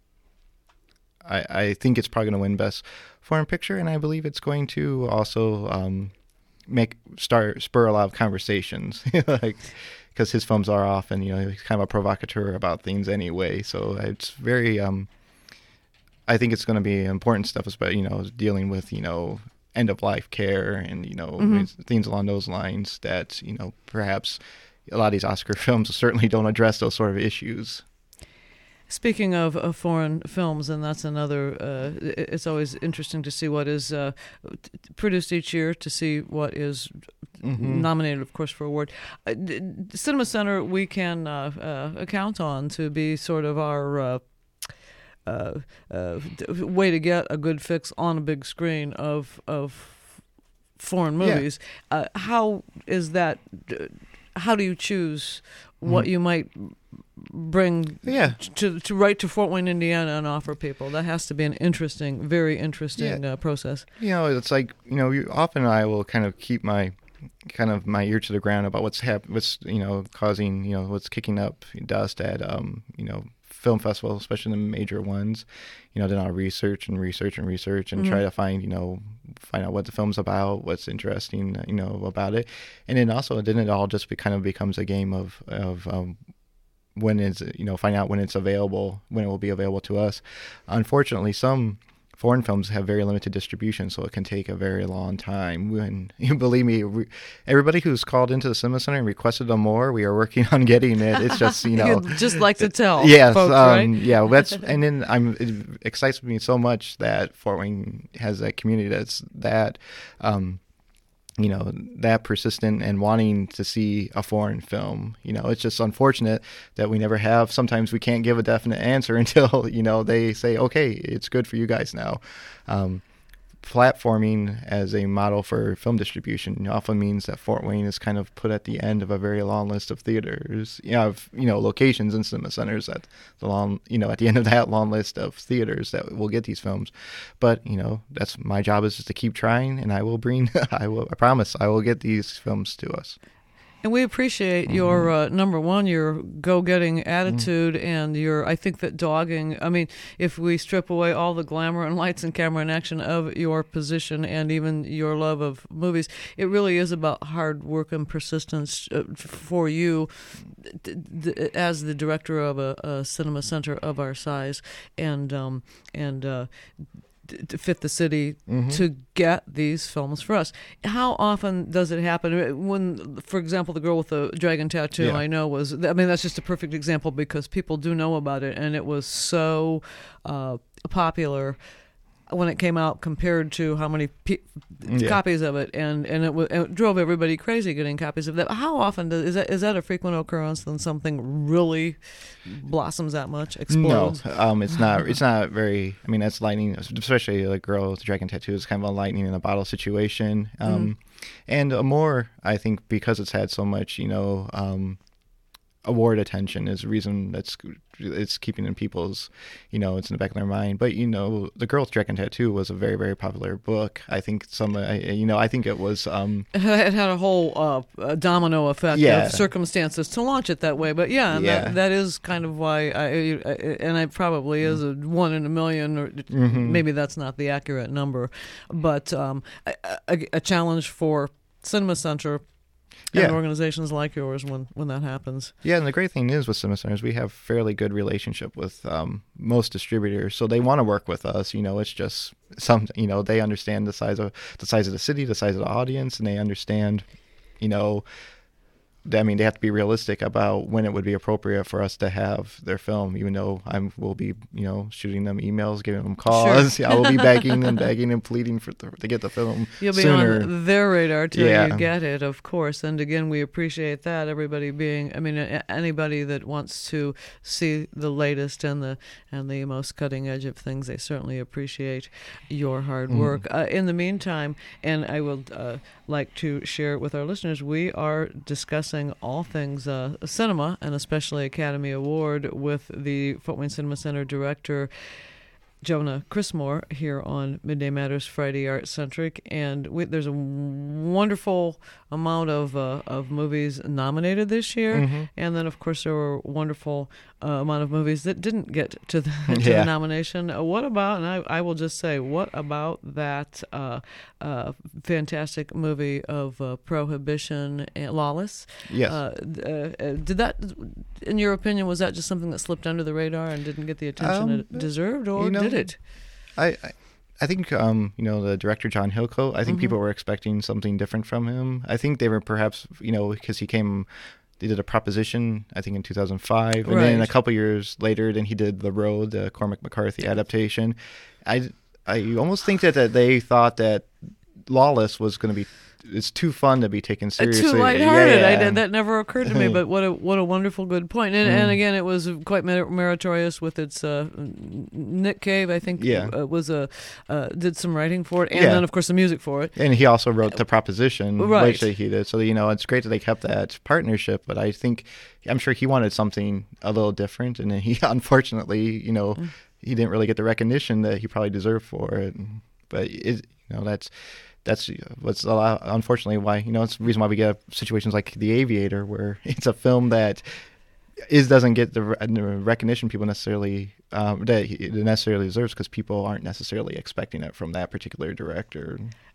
I, I think it's probably going to win Best Foreign Picture, and I believe it's going to also um, make start spur a lot of conversations, like because his films are often, you know, he's kind of a provocateur about things anyway. So it's very, um, I think it's going to be important stuff, about, you know, dealing with, you know, end of life care and, you know, Mhm. things along those lines that, you know, perhaps a lot of these Oscar films certainly don't address those sort of issues. Speaking of, of foreign films, and that's another, uh, it- it's always interesting to see what is uh, t- produced each year, to see what is Mhm. nominated, of course, for award. Uh, d- d- Cinema Center, we can uh, uh, count on to be sort of our uh, uh, uh, d- way to get a good fix on a big screen of of foreign Yeah. movies. Uh, how is that? d- How do you choose what Mhm. you might bring Yeah. to to right to Fort Wayne, Indiana, and offer people? That has to be an interesting, very interesting uh, process. You know, it's like, you know, you, often I will kind of keep my kind of my ear to the ground about what's hap- what's, you know, causing, you know, what's kicking up dust at, um, you know, film festivals, especially the major ones. You know, then I'll research and research and research and Mhm. try to find, you know, find out what the film's about, what's interesting, you know, about it. And then also, then it all just be, kind of becomes a game of, of, um, when is, you know, find out when it's available, when it will be available to us. Unfortunately, some foreign films have very limited distribution, so it can take a very long time. When you believe me, we, everybody who's called into the Cinema Center and requested them more, we are working on getting it. It's just you know, You'd just like to tell. Yes, folks, um, right? yeah. That's and then I'm it excites me so much that Fort Wayne has that community that's that. Um, you know, that persistent and wanting to see a foreign film. You know, it's just unfortunate that we never have. Sometimes we can't give a definite answer until, you know, they say, okay, it's good for you guys now. Um, platforming as a model for film distribution often means that Fort Wayne is kind of put at the end of a very long list of theaters, you know, of, you know, locations and cinema centers at the long, you know, at the end of that long list of theaters that will get these films. But, you know, that's my job is just to keep trying, and I will bring, I will, I promise I will get these films to us. And we appreciate Mm-hmm. your, uh, number one, your go-getting attitude mm-hmm. and your, I think that dogging, I mean, if we strip away all the glamour and lights and camera and action of your position and even your love of movies, it really is about hard work and persistence uh, for you th- th- as the director of a, a cinema center of our size and, um, and, uh, to fit the city mm-hmm. to get these films for us. How often does it happen? When, for example, the girl with the dragon tattoo, yeah. I know was, I mean, that's just a perfect example because people do know about it, and it was so uh, popular when it came out compared to how many pe- yeah. copies of it, and and it, w- it drove everybody crazy getting copies of that. How often does, is that is that a frequent occurrence when something really blossoms that much, explodes? No, um, it's not. It's not very. I mean, that's lightning, especially like girl with the dragon tattoo is kind of a lightning in a bottle situation. Um, mm. And uh, more, I think, because it's had so much, you know. Um, award attention is the reason that's it's keeping in people's, you know, it's in the back of their mind. But you know, The Girl with the Dragon Tattoo was a very, very popular book. I think some, uh, you know, I think it was. Um, it had a whole uh, a domino effect yeah. of circumstances to launch it that way. But yeah, and yeah. that that is kind of why I, I and it probably is a one in a million, or mm-hmm. maybe that's not the accurate number, but um, a, a, a challenge for Cinema Center. And yeah. organizations like yours when, when that happens. Yeah, and the great thing is with Cinema Centers, we have fairly good relationship with um, most distributors, so they want to work with us. You know, it's just some. You know, they understand the size of the size of the city, the size of the audience, and they understand. You know, I mean, they have to be realistic about when it would be appropriate for us to have their film. Even though I will be, you know, shooting them emails, giving them calls. Sure. I will be begging and begging and pleading for the, to get the film. You'll be sooner. on their radar till yeah. you get it, of course. And again, we appreciate that. Everybody being, I mean, anybody that wants to see the latest and the and the most cutting edge of things, they certainly appreciate your hard work. Mm. Uh, in the meantime, and I will uh, like to share with our listeners, we are discussing all things uh, cinema, and especially Academy Award, with the Fort Wayne Cinema Center director Jonah Chrismore here on Midday Matters Friday Art Centric, and we, there's a wonderful amount of uh, of movies nominated this year, mm-hmm. and then of course there were a wonderful uh, amount of movies that didn't get to the, to yeah. the nomination. Uh, what about, and I, I will just say, what about that uh, uh, fantastic movie of uh, Prohibition and Lawless? Yes. Uh, uh, did that, in your opinion, was that just something that slipped under the radar and didn't get the attention um, it deserved, or you know, did it? I, I I think um, you know, the director John Hillcoat. I think mm-hmm. people were expecting something different from him. I think they were perhaps, you know, because he came, they did a Proposition, I think in two thousand five, and right. then a couple years later, then he did The Road, the Cormac McCarthy adaptation. I I almost think that, that they thought that Lawless was going to be. It's too fun to be taken seriously. Uh, too lighthearted. Yeah, yeah. I did, that never occurred to me, but what a what a wonderful good point. And, mm. and again, it was quite mer- meritorious with its uh, Nick Cave. I think yeah. uh, was a uh, did some writing for it, and yeah. then of course the music for it. And he also wrote the Proposition, right. which he did. So you know, it's great that they kept that partnership. But I think I'm sure he wanted something a little different, and he unfortunately, you know, mm. he didn't really get the recognition that he probably deserved for it. But it, you know, that's. That's what's a lot, unfortunately why, you know, it's the reason why we get situations like The Aviator, where it's a film that is doesn't get the, the recognition people necessarily um, that it necessarily deserves, because people aren't necessarily expecting it from that particular director.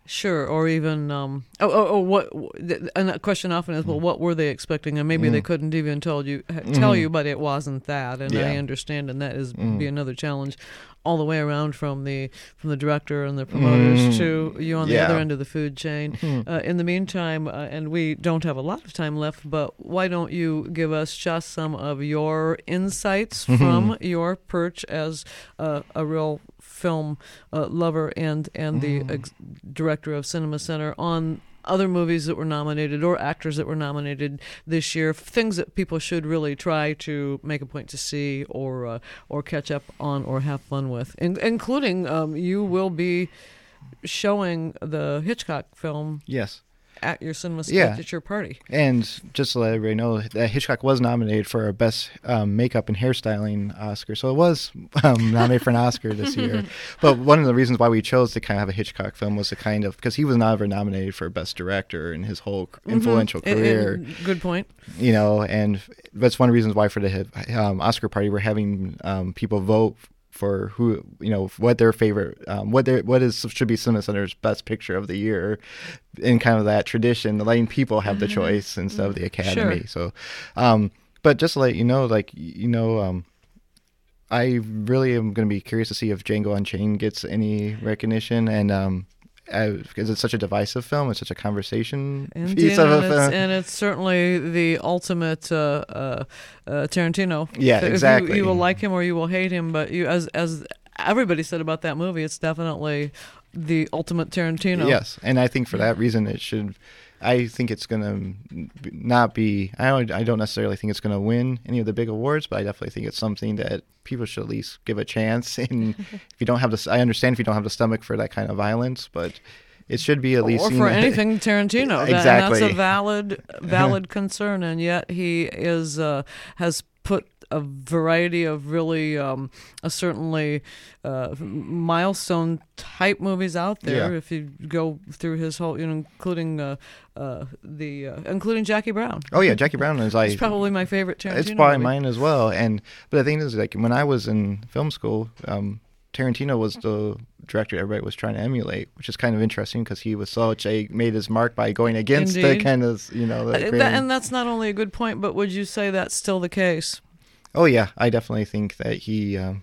Sure, or even um, oh, oh, oh, what? And a question often is, well, what were they expecting? And maybe mm. they couldn't even tell you, tell mm. you, but it wasn't that. And yeah. I understand, and that is mm. be another challenge, all the way around from the from the director and the promoters mm. to you on the yeah. other end of the food chain. Mm. Uh, in the meantime, uh, and we don't have a lot of time left, but why don't you give us just some of your insights from your perch as uh, a real film uh, lover and and the Mm. ex- director of Cinema Center on other movies that were nominated or actors that were nominated this year, things that people should really try to make a point to see or uh, or catch up on or have fun with, in- including um, you will be showing the Hitchcock film. Yes. At your cinema yeah. at your party. And just to let everybody know, that Hitchcock was nominated for a Best um, Makeup and Hairstyling Oscar. So it was um, nominated for an Oscar this year. But one of the reasons why we chose to kind of have a Hitchcock film was to kind of, because he was never nominated for Best Director in his whole influential mm-hmm. career. It, it, good point. You know, and that's one of the reasons why for the um, Oscar party, we're having um, people vote for who, you know, what their favorite, um, what their, what is should be Cinema Center's best picture of the year, in kind of that tradition, letting people have the choice instead of the Academy. Sure. So, um, but just to let you know, like, you know, um, I really am going to be curious to see if Django Unchained gets any recognition, and um, because it's such a divisive film, it's such a conversation Indeed, piece of a and film, it's, and it's certainly the ultimate uh, uh, uh, Tarantino. Yeah, if exactly. You, you will like him or you will hate him, but you, as as everybody said about that movie, it's definitely the ultimate Tarantino. Yes, and I think for that reason, it should. I think it's going to not be. I don't. I don't necessarily think it's going to win any of the big awards, but I definitely think it's something that people should at least give a chance. And if you don't have the, I understand if you don't have the stomach for that kind of violence, but it should be at least. Or for anything Tarantino. That, exactly. And that's a valid, valid concern, and yet he is uh, has put a variety of really um, uh, certainly uh, milestone type movies out there. Yeah. If you go through his whole, you know, including uh, uh, the uh, including Jackie Brown. Oh yeah, Jackie Brown is like it's probably my favorite Tarantino. It's probably movie. mine as well. And but the thing is, like when I was in film school, um, Tarantino was the director everybody was trying to emulate, which is kind of interesting because he was such a made his mark by going against Indeed. the kind of, you know. The Uh, that, and that's not only a good point, but would you say that's still the case? Oh yeah, I definitely think that he um,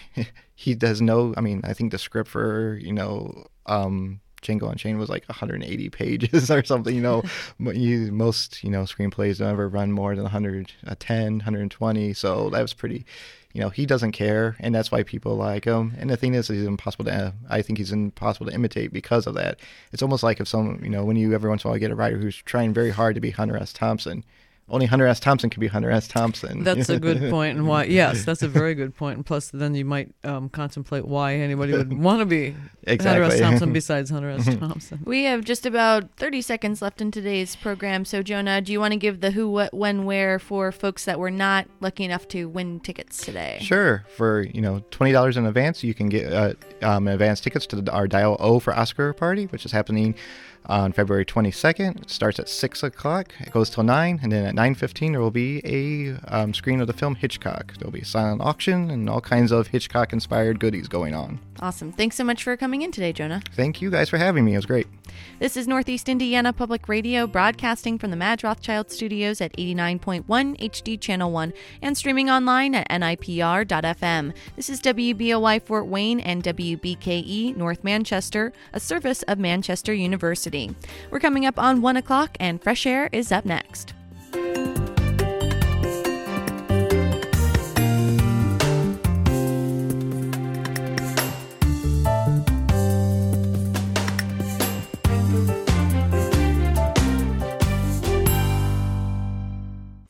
he does know. I mean, I think the script for, you know, um, Django Unchained was like one hundred eighty pages or something. You know, you, most you know screenplays don't ever run more than one hundred ten, one hundred twenty. So that was pretty. You know, he doesn't care, and that's why people like him. And the thing is, he's impossible to. I think he's impossible to imitate because of that. It's almost like if someone, you know, when you every once in a while get a writer who's trying very hard to be Hunter S. Thompson. Only Hunter S. Thompson can be Hunter S. Thompson. That's a good point, and why? Yes, that's a very good point. And plus, then you might um, contemplate why anybody would want to be exactly. Hunter S. Thompson besides Hunter S. Thompson. We have just about thirty seconds left in today's program. So, Jonah, do you want to give the who, what, when, where for folks that were not lucky enough to win tickets today? Sure. For you know twenty dollars in advance, you can get uh, um, advance tickets to the, our Dial O for Oscar party, which is happening on February twenty-second. It starts at six o'clock. It goes till nine, and then at nine fifteen there will be a um, screen of the film Hitchcock. There will be a silent auction and all kinds of Hitchcock-inspired goodies going on. Awesome. Thanks so much for coming in today, Jonah. Thank you guys for having me. It was great. This is Northeast Indiana Public Radio, broadcasting from the Madge Rothschild Studios at eighty-nine point one H D Channel one and streaming online at N I P R dot F M. This is W B O Y Fort Wayne and W B K E North Manchester, a service of Manchester University. We're coming up on one o'clock, and Fresh Air is up next.